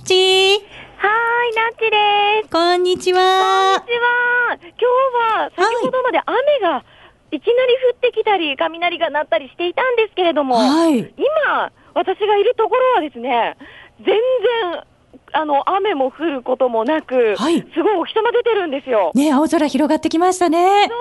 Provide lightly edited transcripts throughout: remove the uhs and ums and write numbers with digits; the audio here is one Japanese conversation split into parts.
ち。 はーい、なっちです。 こんにちは。 こんにちは。今日は先ほどまで雨がいきなり降ってきたり、雷が鳴ったりしていたんですけれども、 はい。 今、私がいるところはですね、全然、雨も降ることもなく、 はい。 すごいお日様出てるんですよ。 ね、青空広がってきましたね。 そうなんです。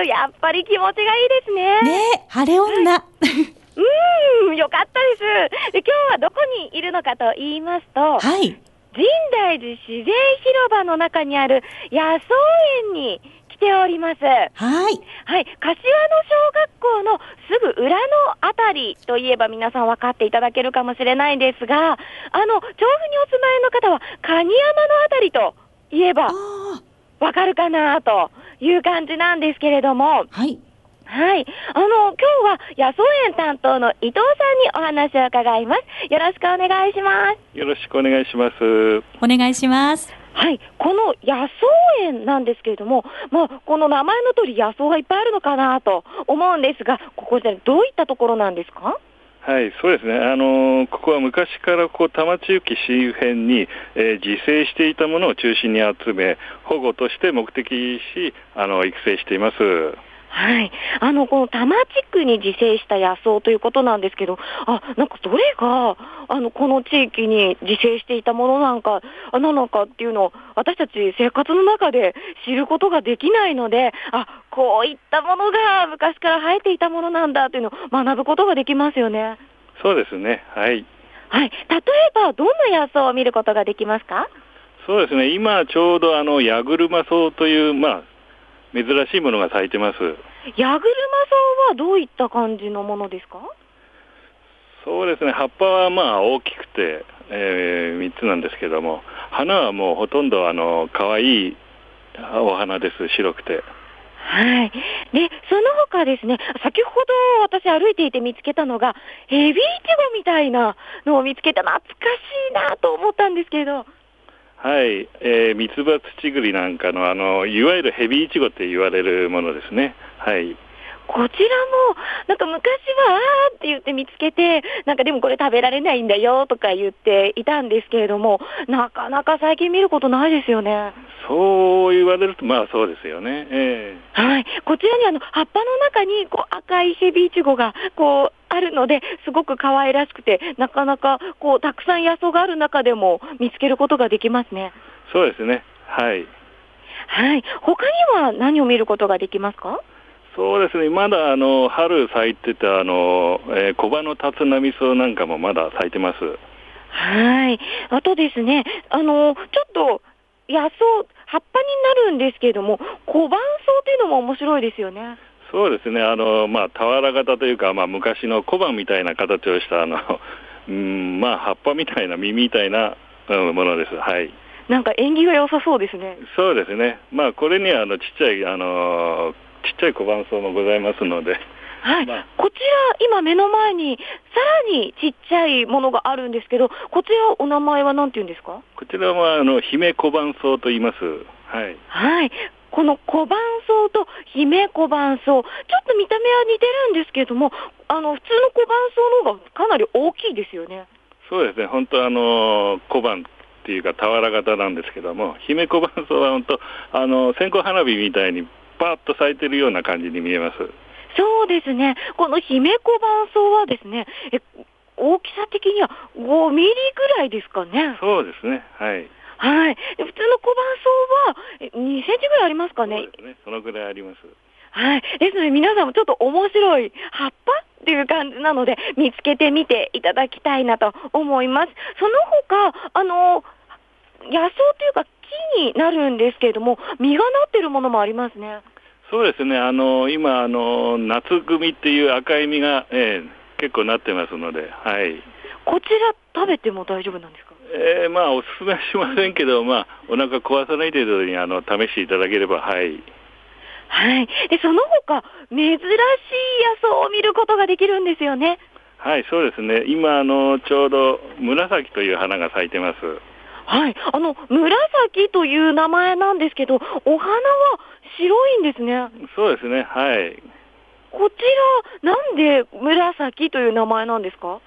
やっぱり気持ちがいいですね。 ね、晴れ女。 よかったです。で、今日はどこにいるのかと言いますと、 はい。 深大寺自然広場の中にある野草園に来ております。 はい。 はい、柏野小学校のすぐ裏のあたりといえば皆さん分かっていただけるかもしれないんですが、調布にお住まいの方は蟹山のあたりといえば分かるかなという感じなんですけれども、 はい。 はい。今日は野草園担当の伊藤さんにお話を伺います。よろしくお願いします。 よろしくお願いします。 お願いします。 はい。この野草園なんですけれども、この名前の通り野草がいっぱいあるのかなと思うんですが、ここでどういったところなんですか？ はい、そうですね。ここは昔から多摩地域周辺に、自生していたものを中心に集め、保護として目的し、育成しています。 はい。この多摩地区に自生した野草ということなんですけど、なんかどれが、この地域に自生していたものなのかっていうのを、私たち生活の中で知ることができないので、こういったものが昔から生えていたものなんだというのを学ぶことができますよね。 そうですね。はい。 はい。例えば、どんな野草を見ることができますか？ そうですね。今ちょうど矢車草という、珍しいものが咲いてます。 矢車草はどういった感じのものですか？ そうですね。葉っぱは大きくて、3つなんですけども、花はもうほとんど可愛いお花です。白くて。 はい。で、その他ですね、先ほど私歩いていて見つけたのが、ヘビイチゴみたいなのを見つけた、懐かしいなと思ったんですけど。 はい、ミツバツチグリなんかのいわゆるヘビイチゴって言われるものですね。はい。 こちらも、なんか昔はって言って見つけて、なんかでもこれ食べられないんだよとか言っていたんですけれども、なかなか最近見ることないですよね。 そう言われると、そうですよね。 はい。こちらに葉っぱの中に赤いヘビイチゴがあるので、すごく可愛らしくて、なかなかたくさん野草がある中でも見つけることができますね。 そうですね。はい。 はい。他には何を見ることができますか？ そうですね。まだ春咲いてたコバの立浪草なんかもまだ咲いてます。 はい。あとですね、ちょっと野草、葉っぱになるんですけれども、小判草というのも面白いですよね。 そうですね。俵型というか、昔の小判みたいな形をした葉っぱみたいな実みたいなものです。はい。 なんか縁起が良さそうですね。 そうですね。これにはちっちゃい小判草もございますので。 はい。こちら、今目の前に、さらにちっちゃいものがあるんですけど、こちらお名前は何て言うんですか？ こちらは姫小判草と言います。はい。 はい。この小判草と姫小判草、ちょっと見た目は似てるんですけれども、普通の小判草の方がかなり大きいですよね。 そうですね。本当小判っていうか俵型なんですけども、姫小判草は本当線香花火みたいにパーッと咲いてるような感じに見えます。 そうですね。この姫小判草はですね、大きさ的には5ミリぐらいですかね。 そうですね。はい。 はい。で普通の小判草は2センチぐらいありますかね。 そうですね。そのぐらいあります。 はい。ですので皆さんもちょっと面白い葉っぱっていう感じなので見つけてみていただきたいなと思います。その他、野草というか木になるんですけれども、実がなってるものもありますね。 そうですね。今夏組っていう赤い実が、結構なってますので、はい。 こちら食べても大丈夫なんですか？ おすすめはしませんけど、お腹壊さない程度に試していただければ、はい。 はい。で、その他、珍しい野草を見ることができるんですよね。 はい、そうですね。今、ちょうど紫という花が咲いてます。 はい。紫という名前なんですけど、お花は白いんですね。 そうですね。はい。 こちら、なんで紫という名前なんですか？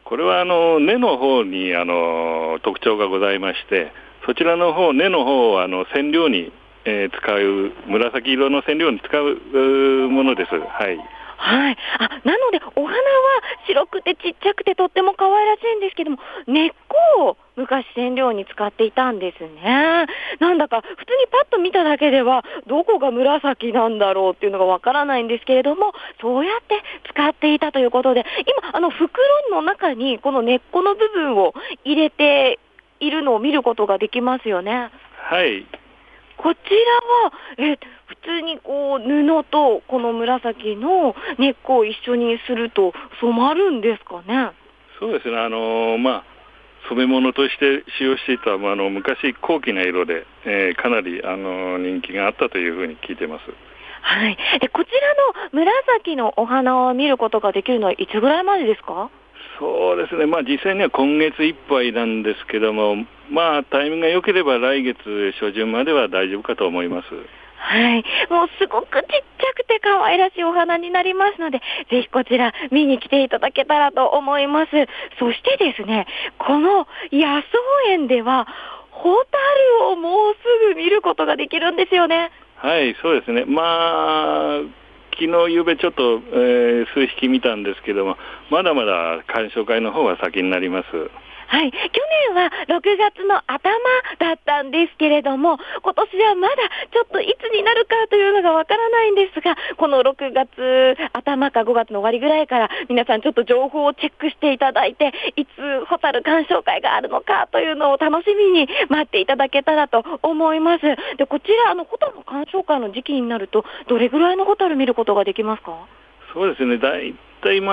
これは根の方に特徴がございまして、そちらの方、根の方を染料に、使う、紫色の染料に使うものです。はい。 はい。なので、お花は白くてちっちゃくてとっても可愛らしいんですけども、根っこを昔染料に使っていたんですね。なんだか、普通にパッと見ただけでは、どこが紫なんだろうっていうのがわからないんですけれども、そうやって使っていたということで、今、袋の中にこの根っこの部分を入れているのを見ることができますよね。 はい。 こちらは、普通にこう布とこの紫の根っこを一緒にすると染まるんですかね。 そうですね。染め物として使用していた、昔高貴な色で、かなり人気があったというふうに聞いてます。 はい。で、こちらの紫のお花を見ることができるのはいつぐらいまでですか？ そうですね。実際には今月いっぱいなんですけども、タイミングが良ければ来月初旬までは大丈夫かと思います。 はい。もうすごくちっちゃくて可愛らしいお花になりますので、ぜひこちら見に来ていただけたらと思います。そしてですね、この野草園では、ホタルをもうすぐ見ることができるんですよね。 はい、そうですね。昨日夕べちょっと、数匹見たんですけども、まだまだ鑑賞会の方は先になります。 はい。去年は6月の頭だったんですけれども、今年はまだちょっといつになるかというのがわからないんですが、この6月頭か5月の終わりぐらいから皆さんちょっと情報をチェックしていただいて、いつホタル鑑賞会があるのかというのを楽しみに待っていただけたらと思います。で、こちらホタルの鑑賞会の時期になると、どれぐらいのホタル見ることができますか？ そうですね。だいたい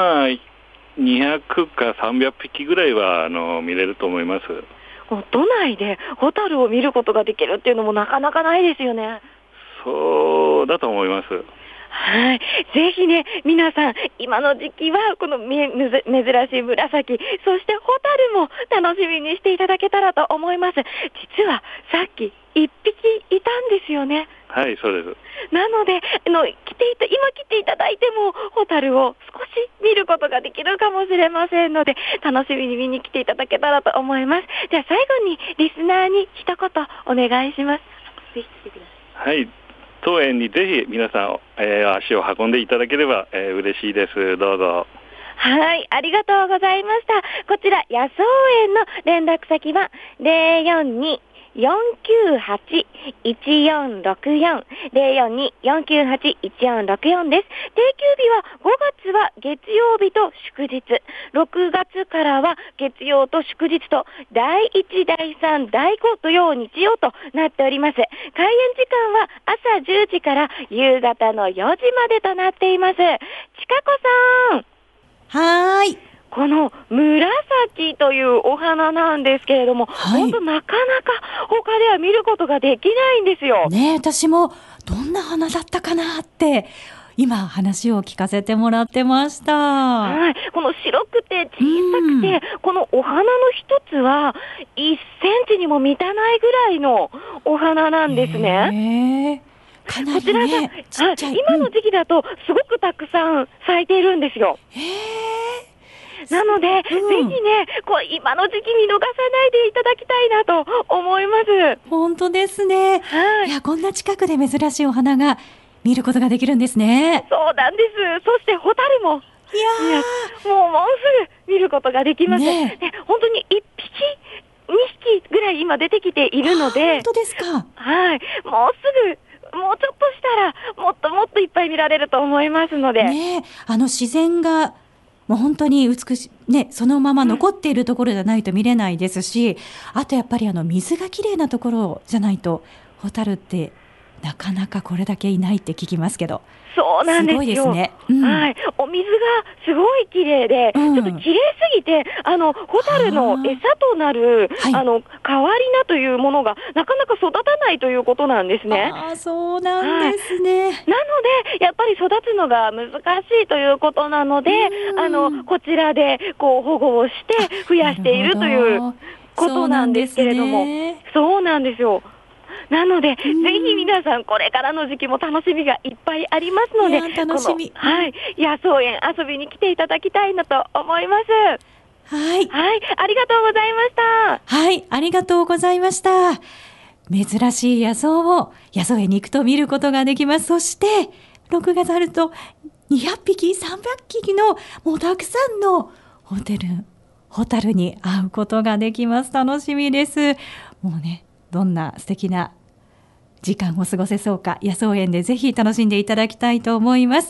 200か300匹ぐらいは見れると思います。 都内でホタルを見ることができるっていうのもなかなかないですよね。 そうだと思います。 はい。ぜひね、皆さん、今の時期はこの珍しい紫、そしてホタルも楽しみにしていただけたらと思います。実はさっき1匹いたんですよね。 はい、そうです。 なので、今来ていただいても、ホタルを少し見ることができるかもしれませんので、楽しみに見に来ていただけたらと思います。じゃあ最後にリスナーに一言お願いします。ぜひ来てください。 はい。当園にぜひ皆さん、足を運んでいただければ、嬉しいです。どうぞ。 はい、ありがとうございました。こちら、野草園の連絡先は、042-498-1464 042-498-1464 です。定休日は5月は月曜日と祝日、6月からは月曜と祝日と第1、第3、第5土曜、日曜となっております。開園時間は朝10時から夕方の4時までとなっています。ちかこさん。 はーい。 この紫というお花なんですけれども、 はい、 本当なかなか他では見ることができないんですよ。 ねえ、私もどんな花だったかなって今話を聞かせてもらってました。 はい。この白くて小さくて、このお花の一つは1センチにも満たないぐらいのお花なんですね。 かなりね、ちっちゃい。 今の時期だとすごくたくさん咲いているんですよ。なので、ぜひね、今の時期見逃さないでいただきたいなと思います。 本当ですね。 はい。 いや、こんな近くで珍しいお花が見ることができるんですね。 そうなんです。そしてホタルも。 いやもうすぐ見ることができます。ね、本当に1匹、2匹ぐらい今出てきているので。 本当ですか。 はい。もうちょっとしたら、もっといっぱい見られると思いますので。 ね、自然が、もう本当に美しい、ね、そのまま残っているところじゃないと見れないですし、あとやっぱり水がきれいなところじゃないと、ホタルってなかなかこれだけいないって聞きますけど。 そうなんですよ。 すごいですね。 はい。お水がすごい綺麗で、ちょっと綺麗すぎて、ホタルの餌となる、代わり菜というものがなかなか育たないということなんですね。 そうなんですね。 なので、やっぱり育つのが難しいということなので、こちらで保護をして増やしているということなんですけれども。そうなんですよ。なので、ぜひ皆さんこれからの時期も楽しみがいっぱいありますので、 楽しみ。 はい、野草園遊びに来ていただきたいなと思います。 はい。 はい、ありがとうございました。 はい、ありがとうございました。珍しい野草を野草園に行くと見ることができます。そして、6月あると200匹、300匹のもうたくさんのホタルに会うことができます。楽しみです。もうね、どんな素敵な時間を過ごせそうか、野草園でぜひ楽しんでいただきたいと思います。